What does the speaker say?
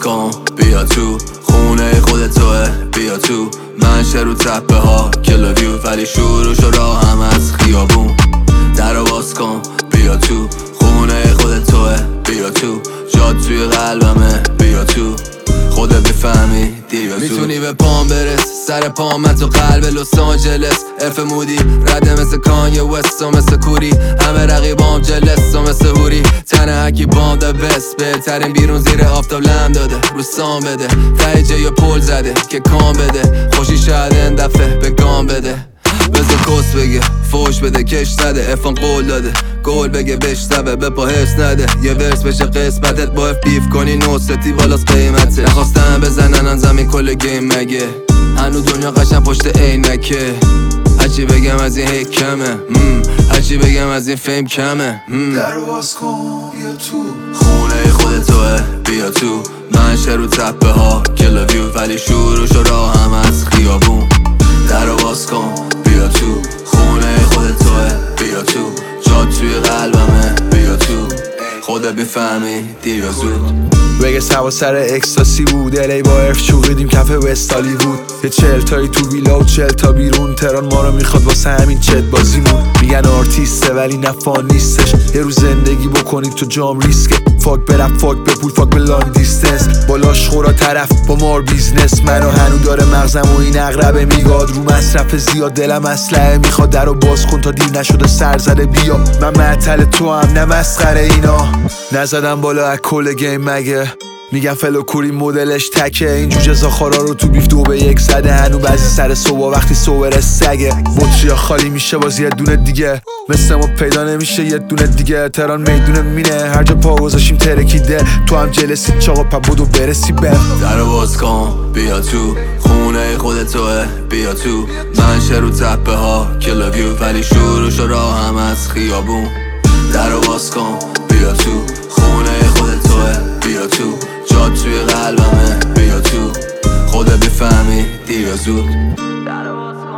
کن بیا تو، خونه خود توه بیا تو، منشه رو تپه ها کلویو ولی شروع و راه هم از خیابون. درو باز کن بیا تو، خونه خود توه بیا تو، جاد توی قلبمه بیا تو، خودت بفهمی دیر یا زود. میتونی به پام برس سر پام من تو قلب لس آنجلس، اف مودی رده مثل کانیه وست و مثل کوری، همه رقیبام جلس و مثل هوری، تنه هکی بام دا بست، بهترین بیرون زیر آفتاب لم داده رو سام بده، ته جای پول زده که کام بده، خوشی شاید این دفعه به گام بده، بزا کس بگه فوش بده کش نده، افان قول داده گل بگه بشنوه به پا حس نده، یه ورس بشه قسمتت با اف بیف کنی نوستی بالاست قیمته، نخواستم بزنن آن زمین کل گیم مگه، هنو دنیا قشن پشت عینکه، هرچی بگم از این هی کمه، هرچی بگم از این فیم کمه. درو باز کن بیا تو، خونه خود توه بیا تو، منشه رو تپه ها کلویو ولی شروع و راه هم از خیابون. درو باز کن بیا تو، خونه خود توه بیا تو، جاد توی قلبمه بیا تو، خودت میفهمی دیر یا زود. بگه سوا سر اکستاسی بود الی با ارف چوقیدیم کف وستالی بود، یه 40 تایی تو ویلا و 40 تا بیرون، تران ما رو میخواد واسه همین چت بازیمون، میگن آرتیسته ولی نفان نیستش، یه روز زندگی بکنید تو جام ریسکه، فاک برف فاک بپول فاک به لانگ دیستنس، بالاش خورا طرف با مار بیزنس، منو هنو داره مغزم و این اقربه میگاد رو مصرف زیاد، دلم اسلحه میخواد درو باز کن تا دیر نشده سر زده بیا، من معطل تو هم نه مسخره اینا، نزدم بالا از کل گیم مگه، میگم فلو کوری مدلش تکه، این جوجه زاخارا رو تو بیف 2 به 1 زده، هنو بعضی سر صبح وقتی صور سگه، بطریا خالی میشه باز یه دونه دیگه، مثل ما پیدا نمیشه یه دونه دیگه، تران میدونه مینه هر جا پا گذاشیم ترکیده، تو هم جلسی چاقا پبودو برسی به درو باز کن بیا تو، خونه خود توه بیا تو، منشه رو تپه ها کلویو ولی شروع و راه هم از خیابون. درو باز کن بیا تو، خونه خود توه بیا تو، جاد توی قلبمه بیا تو، خودت بفهمی دیر یا زود.